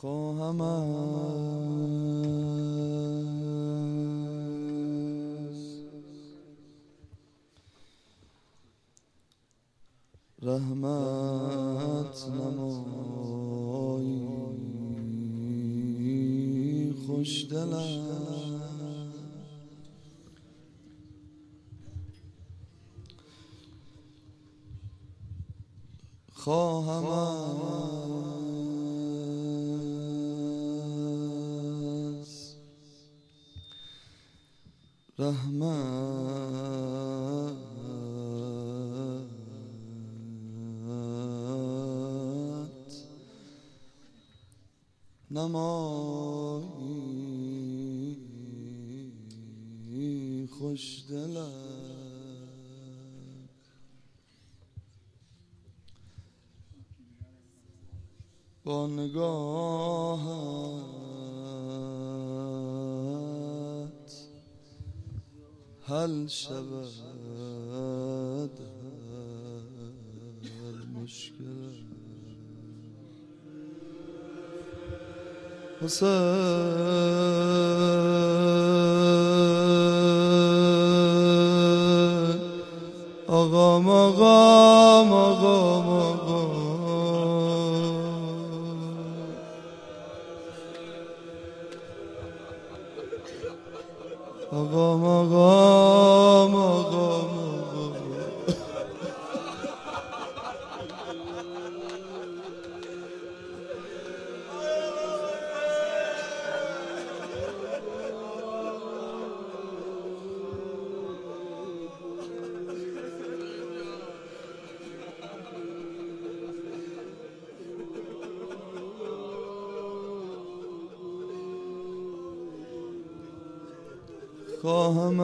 خواهم از رحمت نمایی خوشدلم، خواهم از رحمت نمایی خوشدلم، با نگاهت حل شود هر مشکل. حسین آقا مقام آقا آقا مقام آقا خواهم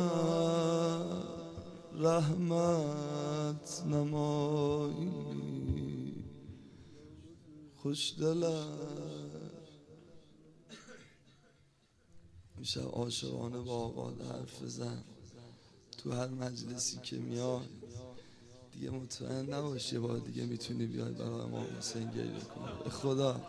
رحمت نمایی خوشدلم. میشه عاشقانه با آقا حرف بزن تو هر مجلسی که میای، دیگه مطمئن نباشی یه بار دیگه میتونی بیای برای امام حسین گریه کنی. به خدا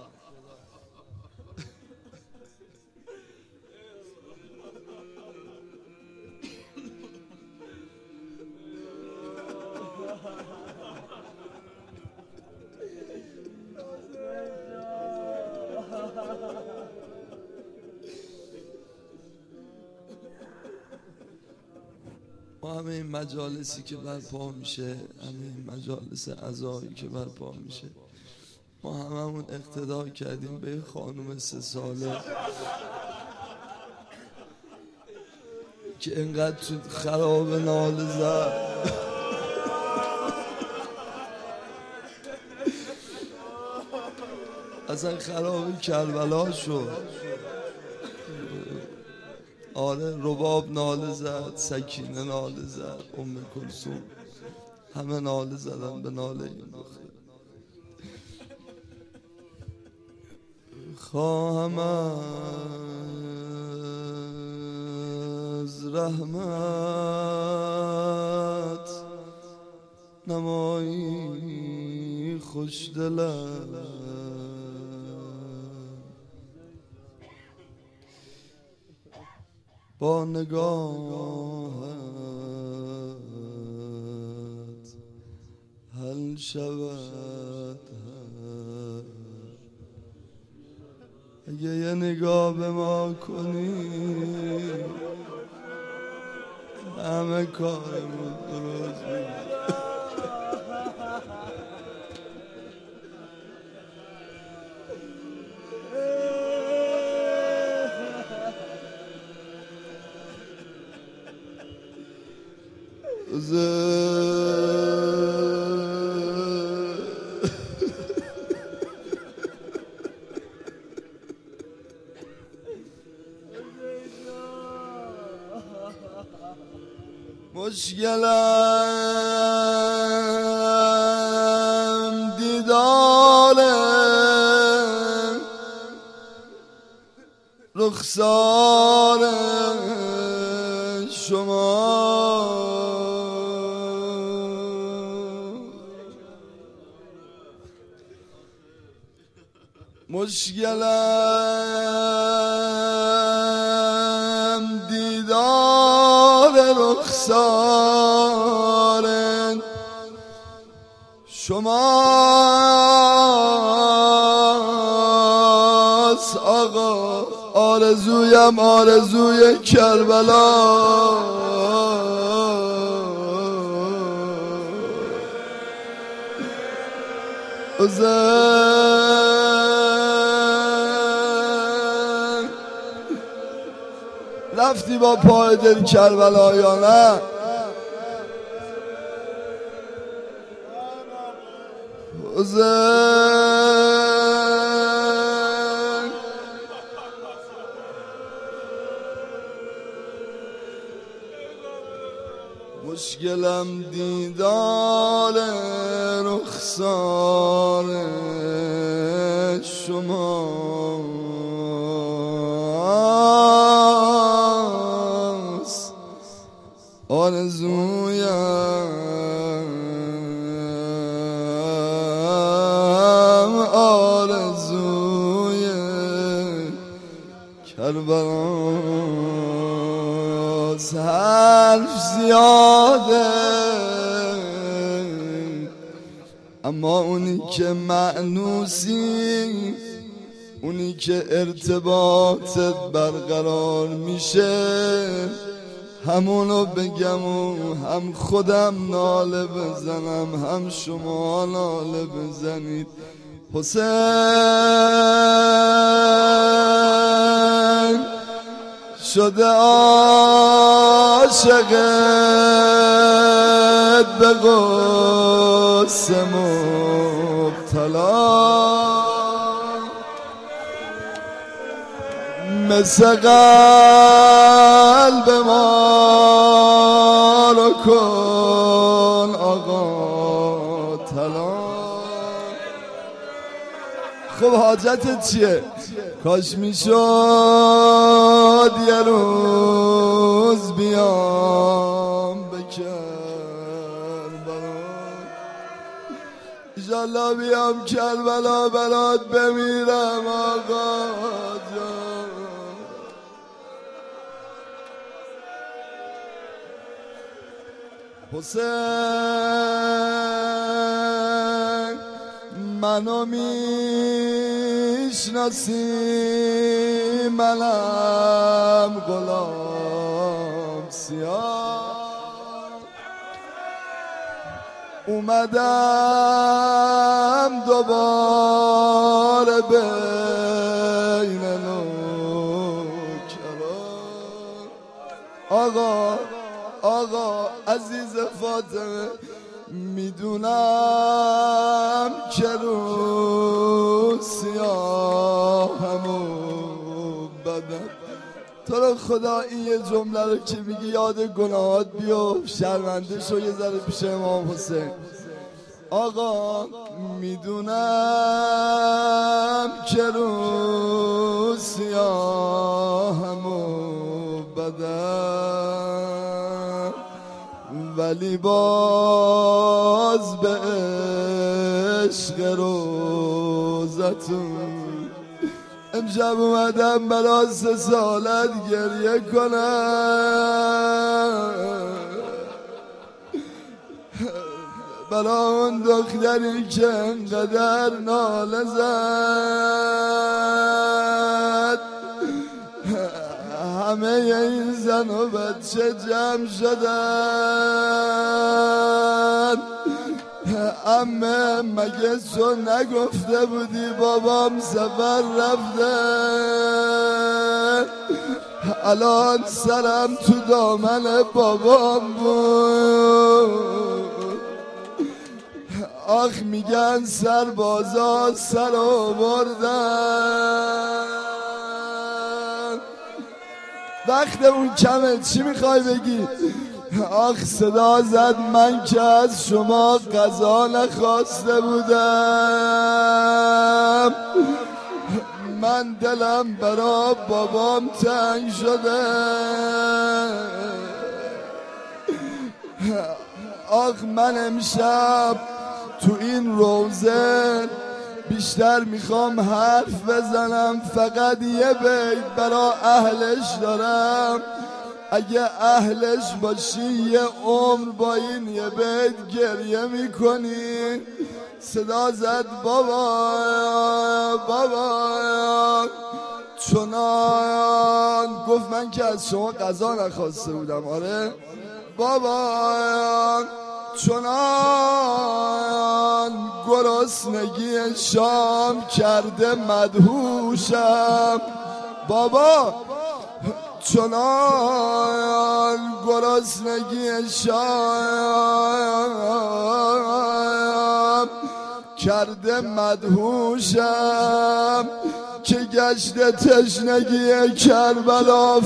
ما همه این مجالسی که برپا میشه، همه این مجالس عزایی که برپا میشه، ما هممون اقتدا کردیم به خانم 3 ساله که انقدر تو خراب ناله زد، اصلا خراب کربلا شد. آره، رباب ناله زد، سکینه ناله زد، کلثوم، همه ناله زدن به ناله این دختر. خواهم از رحمت نمایی خوشدلم، با نگاهت حل شود. اگه یه نگاه به ما کنی همه کارمون درست میشه. مشکلم دیدار رخسار شما، مشکلم دیدار رخسار شماست آقا، آرزویم آرزوی کربلا. رفتی با پای دل کربلا یا نه؟ مشکلم دیدار رخسار شماست، آرزویم آرزوی کربلاست. حرف زیاده اما اونی که مأنوسی، اونی که ارتباطت برقرار میشه، همونو بگم و هم خودم ناله بزنم هم شما ناله بزنید. حسین شده عاشقت به غصه مبتلا، مثل قلب ما رو کن آقا طلا. خب حاجتت چیه؟ کاش میشد یه روز بیام به کربلا، ایشالله بیام کربلا برات بمیرم آقا جان. حسین منو میشناسی، منم غلام سیاه، اومدم دوباره بین نوکرا. آقا عزیز فاطمه، میدونم که رو سیاهم و بدم، تو رو خدا این یه جمله رو که میگی یاد گناهات بیو، شرمنده شو یه ذره پیش امام حسین. آقا میدونم که رو سیاهم و بدم، ولی باز به عشق روزتون امشب اومدم برا 3 سالت گریه کنم، برا اون دختری که انقدر ناله زد، همه این زن و بچه جمع شدن. عمه مگه تو نگفته بودی بابام سفر رفته؟ الان سرم تو دامن بابام بود. آخ میگن سربازا سر آوردن، وقت اون کمه چی میخوای بگی؟ آخ صدا زد من که از شما غذا نخواسته بودم، من دلم برا بابام تنگ شده. آخ من امشب تو این روزه بیشتر میخوام حرف بزنم، فقط یه بیت برا اهلش دارم. اگه اهلش باشی یه عمر با این یه بیت گریه میکنی. صدا زد بابا بابا چنان گفت من که از شما غذا نخواسته بودم. آره بابا چنان گرسنگی شام کرده مدهوشم. بابا چنان گرسنگی شام کرده مدهوشم که گشت تشنگی کربلا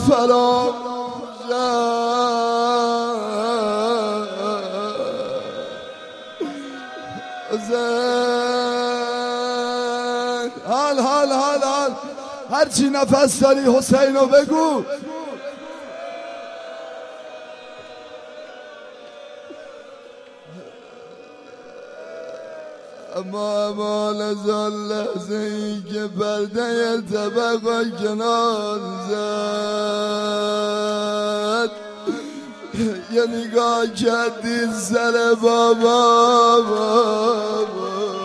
حال حال حال حال هرچی نفس داری حسینو بگو. اما لذا لحظه ای که پرده طبق کنار زد یه نگاه کردی سر بابا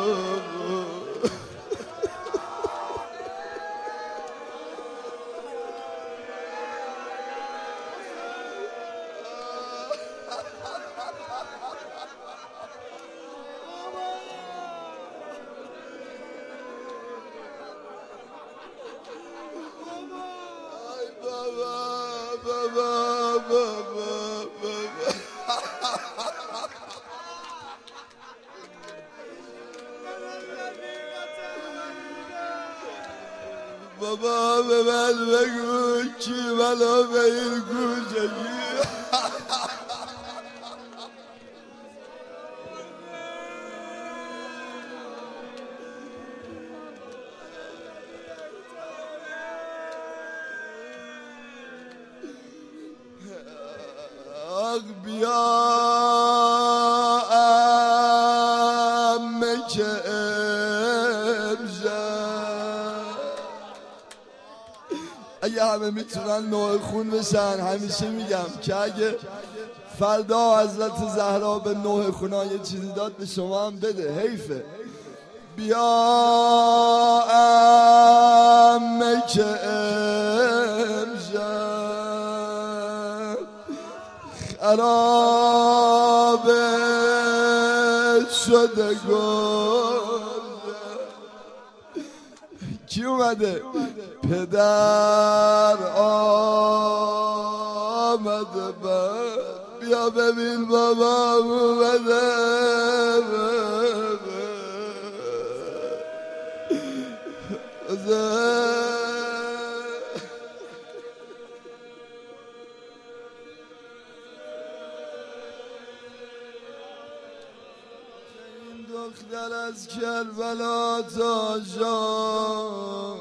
بابا به من بگو کی منو به این گوشگی آق بیا امه که اگه همه میتونن نوع خون بشن، همیشه میگم که اگه فردا حضرت زهرا به نوع خونا یه چیزی داد به شما هم بده، حیفه. بیا امه که امشب خرابه شده گل. کی اومده؟ پدر آمده بیا ببین بابا اومده. این دختر از کربلا تا شام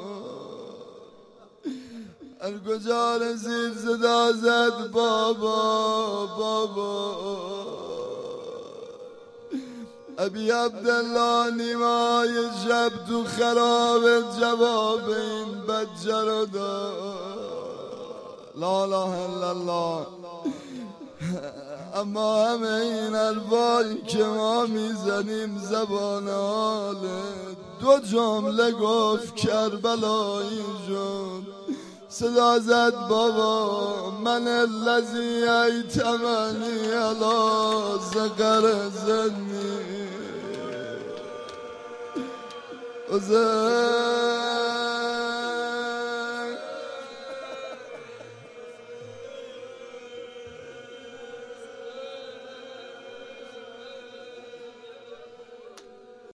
هر کجا رسید صدا زد بابا بابا. ابی عبدالله نیمای شب تو خراب جواب این بچه رو داد. لا اله الا الله. اما همه این حرفایی که ما میزنیم زبان حاله. دو جمله گفت کربلایی شد. صدا زد بابا من الذی ایتمنی علی ذکر زنی.